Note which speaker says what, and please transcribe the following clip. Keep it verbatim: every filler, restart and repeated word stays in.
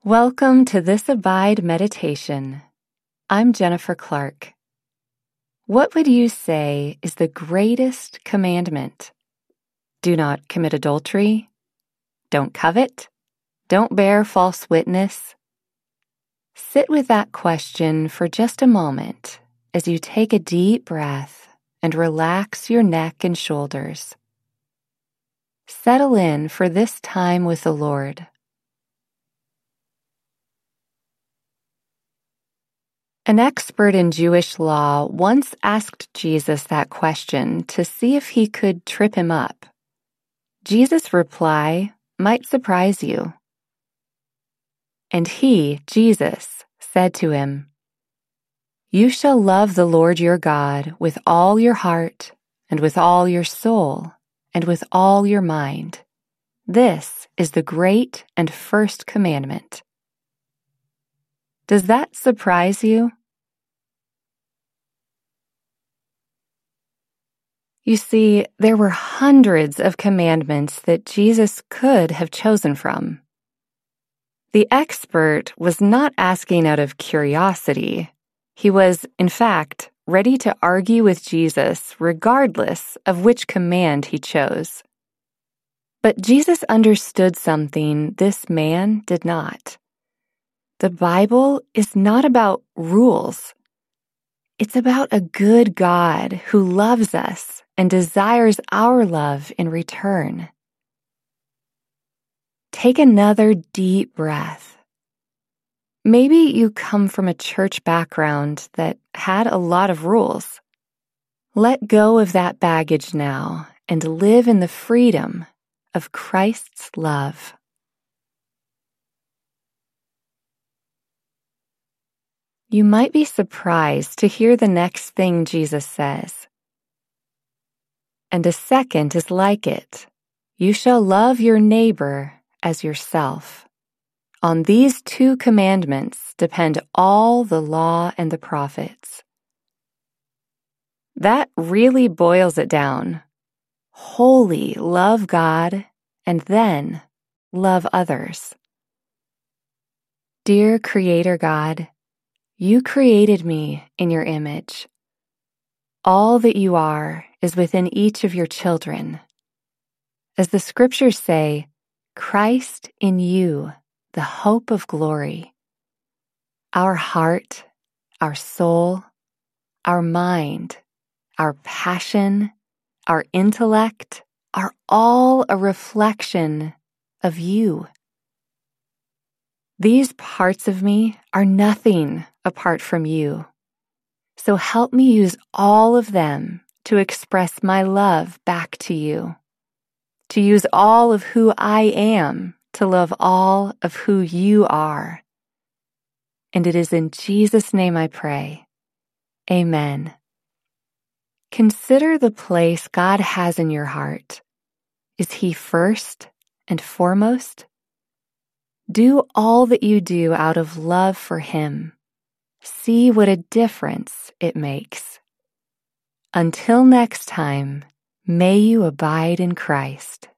Speaker 1: Welcome to this Abide meditation. I'm Jennifer Clark. What would you say is the greatest commandment? Do not commit adultery. Don't covet. Don't bear false witness. Sit with that question for just a moment as you take a deep breath and relax your neck and shoulders. Settle in for this time with the Lord. An expert in Jewish law once asked Jesus that question to see if he could trip him up. Jesus' reply might surprise you. And he, Jesus, said to him, "You shall love the Lord your God with all your heart, and with all your soul, and with all your mind. This is the great and first commandment." Does that surprise you? You see, there were hundreds of commandments that Jesus could have chosen from. The expert was not asking out of curiosity. He was, in fact, ready to argue with Jesus regardless of which command he chose. But Jesus understood something this man did not. The Bible is not about rules. It's about a good God who loves us and desires our love in return. Take another deep breath. Maybe you come from a church background that had a lot of rules. Let go of that baggage now and live in the freedom of Christ's love. You might be surprised to hear the next thing Jesus says. And a second is like it. You shall love your neighbor as yourself. On these two commandments depend all the law and the prophets. That really boils it down. Wholly love God and then love others. Dear Creator God, you created me in your image. All that you are is within each of your children. As the scriptures say, Christ in you, the hope of glory. Our heart, our soul, our mind, our passion, our intellect are all a reflection of you. These parts of me are nothing apart from you. So help me use all of them to express my love back to you, to use all of who I am to love all of who you are. And it is in Jesus' name I pray. Amen. Consider the place God has in your heart. Is He first and foremost? Do all that you do out of love for Him. See what a difference it makes. Until next time, may you abide in Christ.